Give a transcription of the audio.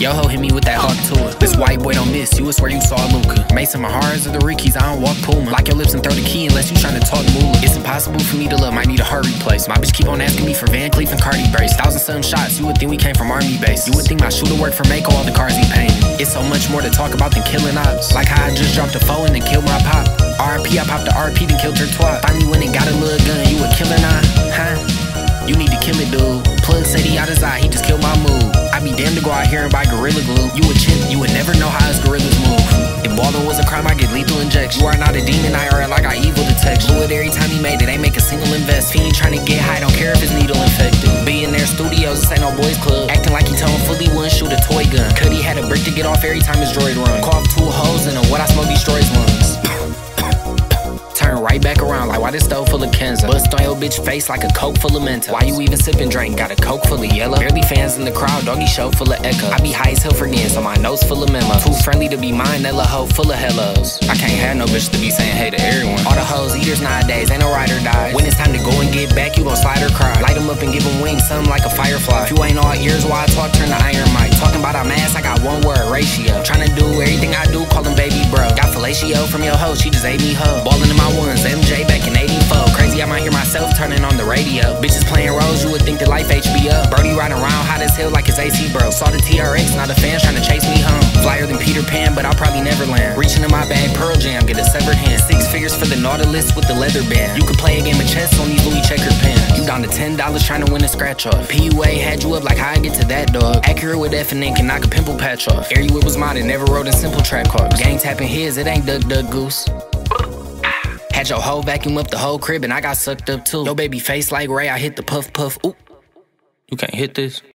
Yo ho hit me with that hawk tour. This white boy don't miss, you would swear you saw Luca. Mason Maharas or the Rickies, I don't walk Puma. Lock your lips and throw the key unless you tryna talk moolah. It's impossible for me to love, might need a heart replace. My bitch keep on asking me for Van Cleef and Cardi brace. 1,000-some shots, you would think we came from army base. You would think my shooter worked for Mako, all the cars he painted. It's so much more to talk about than killing ops. Like how I just dropped a foe and then killed my pop. RP, I popped the RP, then killed her twat. Finally went and got a little gun, you a killer now, huh? You need to kill it, dude. Plug said he out his eye, he just killed my mood. I be damned to go out here and buy Gorilla Glue. You a chimp, you would never know how his gorillas move. If balling was a crime, I get lethal injection. You are not a demon, IRL, I got evil detection. Blew it every time he made it, ain't make a single invest. He ain't trying to get high, don't care if his needle infected. Billionaire Studios, this ain't no boys club. Acting like he told him fully wouldn't shoot a toy gun. Cuddy had a brick to get off every time his droid run. Cough 2 holes in him, what I smoke destroys lungs. Turn right back around like why this stove full of Kenza. Bust on your bitch face like a Coke full of Mentos. Why you even sipping drink? Got a Coke full of yellow. Barely fans in the crowd, doggy show full of echo. I be high as hell forgetting, so my nose full of memos. Too friendly to be mine, that little hoe full of hellos. I can't have no bitch to be saying hey to everyone. All the hoes eaters nowadays, ain't no ride or die. When it's time to go and get back, you gon' slide or cry. Light them up and give them wings, something like a firefly. If you ain't all ears while I talk, turn the iron mic. Talking about I'm ass, I got one word, ratio. Tryna do everything I do, call him baby bro. Got fellatio from your hoe, she just ate me hoe. Ballin' in my ones, MJ back in 84. Crazy, I might hear myself turning on the radio. Bitches playing roles, you would think that life HBO. Brody riding around hot as hell like his AC bro. Saw the TRX, now the fans trying to chase me home. Flyer than Peter Pan, but I'll probably never land. Reaching in my bag, Pearl Jam, get a severed hand. 6 figures for the Nautilus with the leather band. You could play a game of chess on these Louis checker pens. You down to $10 trying to win a scratch off. PUA had you up like how I get to that dog. Accurate with F and N can knock a pimple patch off. Airy Whip was mine and never rode in simple track cars. Gang tapping his, it ain't Duck Duck Goose. Had your whole vacuum up the whole crib and I got sucked up too. Yo baby face like Ray, I hit the puff puff. Ooh, you can't hit this.